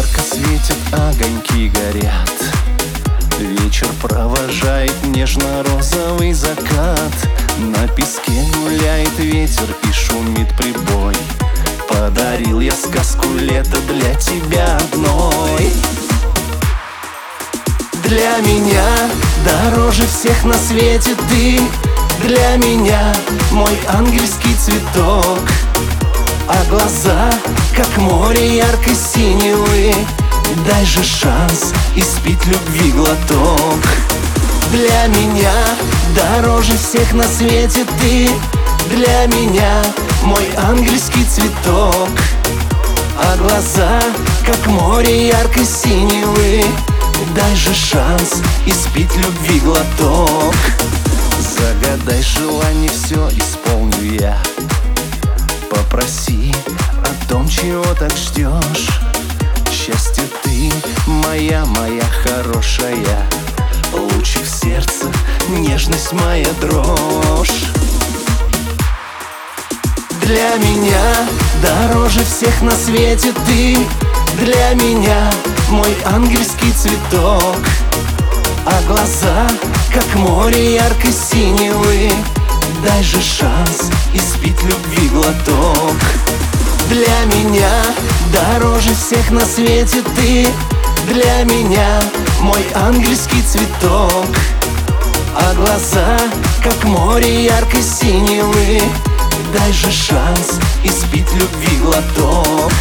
Ярко светят, огоньки горят. Вечер провожает нежно-розовый закат. На песке гуляет ветер и шумит прибой. Подарил я сказку лета для тебя одной. Для меня дороже всех на свете ты. Для меня мой ангельский цветок. А глаза, как море яркой синевы. Дай же шанс испить любви глоток. Для меня дороже всех на свете ты. Для меня мой ангельский цветок. А глаза, как море яркой синевы. Дай же шанс испить любви глоток. Загадай желание, все исполню я. Попроси о том, чего так ждешь. Счастье ты моя, моя хорошая. Лучик в сердце, нежность моя дрожь. Для меня дороже всех на свете ты. Для меня мой ангельский цветок. А глаза, как море яркой синевы. Дай же шанс испить любви глоток. Для меня дороже всех на свете ты. Для меня мой ангельский цветок. А глаза, как море яркой синевы. Дай же шанс испить любви глоток.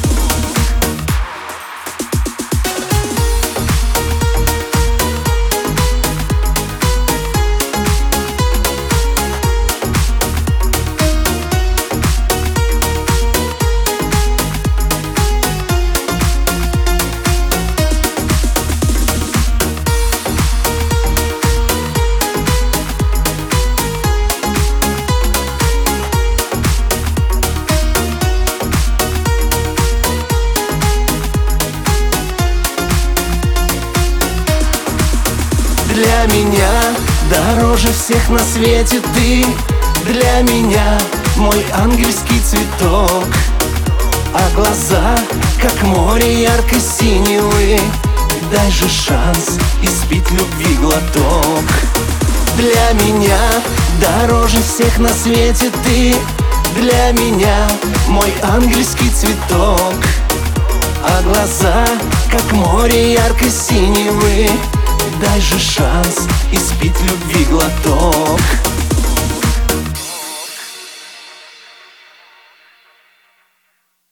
Для меня дороже всех на свете ты. Для меня мой ангельский цветок. А глаза, как море яркой синевы. Дай же шанс испить любви глоток. Для меня дороже всех на свете ты. Для меня мой ангельский цветок. А глаза, как море яркой синевы. Дай же шанс испить любви глоток.